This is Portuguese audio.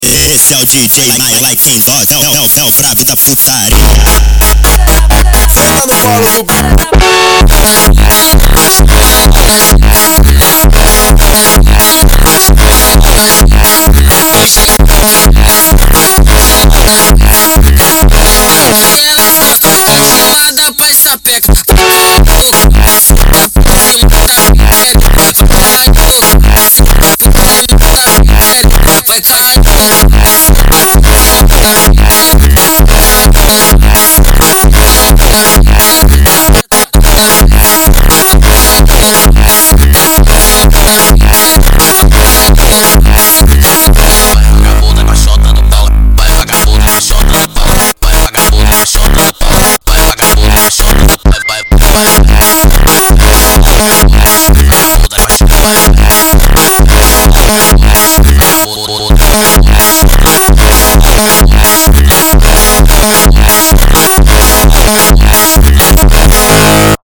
Esse é o DJ Mike sem voz, é o brabo da putaria. Senta no colo do